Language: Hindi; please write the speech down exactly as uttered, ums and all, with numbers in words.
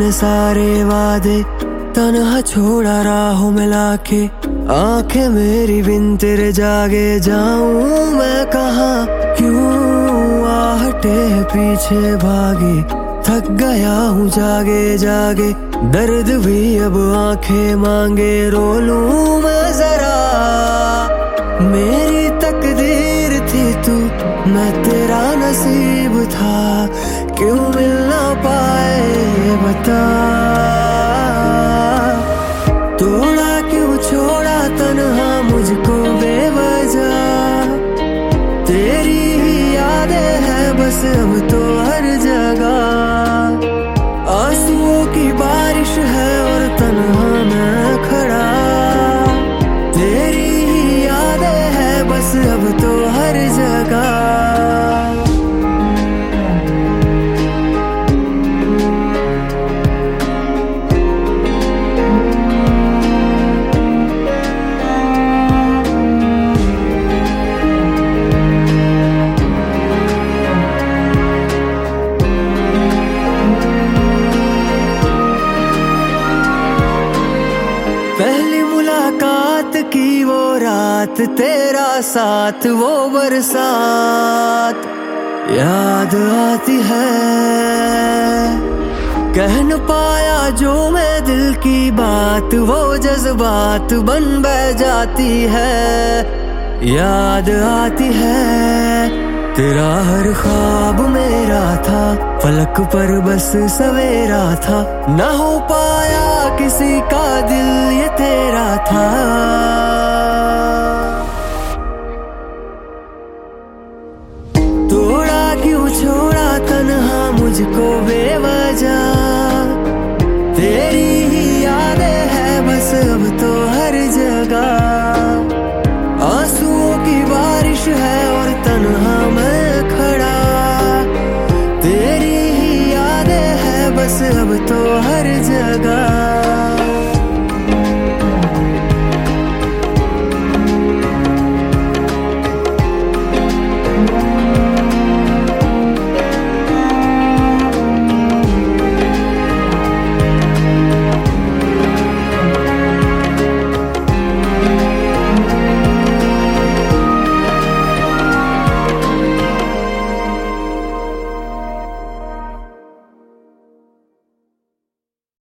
मैंने सारे वादे तन्हा छोड़ा राहों में लाके। आंखें मेरी बिन तेरे जागे जाऊं मैं कहाँ, क्यों आहटे पीछे भागे। थक गया हूँ जागे जागे, दर्द भी अब आंखें मांगे। रो लूं मैं जरा, मेरी तकदीर थी तू, मैं तेरा नसीब था, क्यों मिल ना पाए बता। तोड़ा क्यों छोड़ा तन्हा मुझको बेवजह, तेरी ही यादें हैं बस अब तो हर जगह। आंसुओं की बारिश है और तन्हा मैं खड़ा, तेरी ही यादें हैं बस अब तो हर जगह। पहली मुलाकात की वो रात, तेरा साथ वो बरसात याद आती है। कह न पाया जो मैं दिल की बात, वो जज्बात बन बह जाती है। याद आती है तेरा हर ख्वाब मेरा था, फलक पर बस सवेरा था। ना हो पाया किसी का दिल ये तेरा था।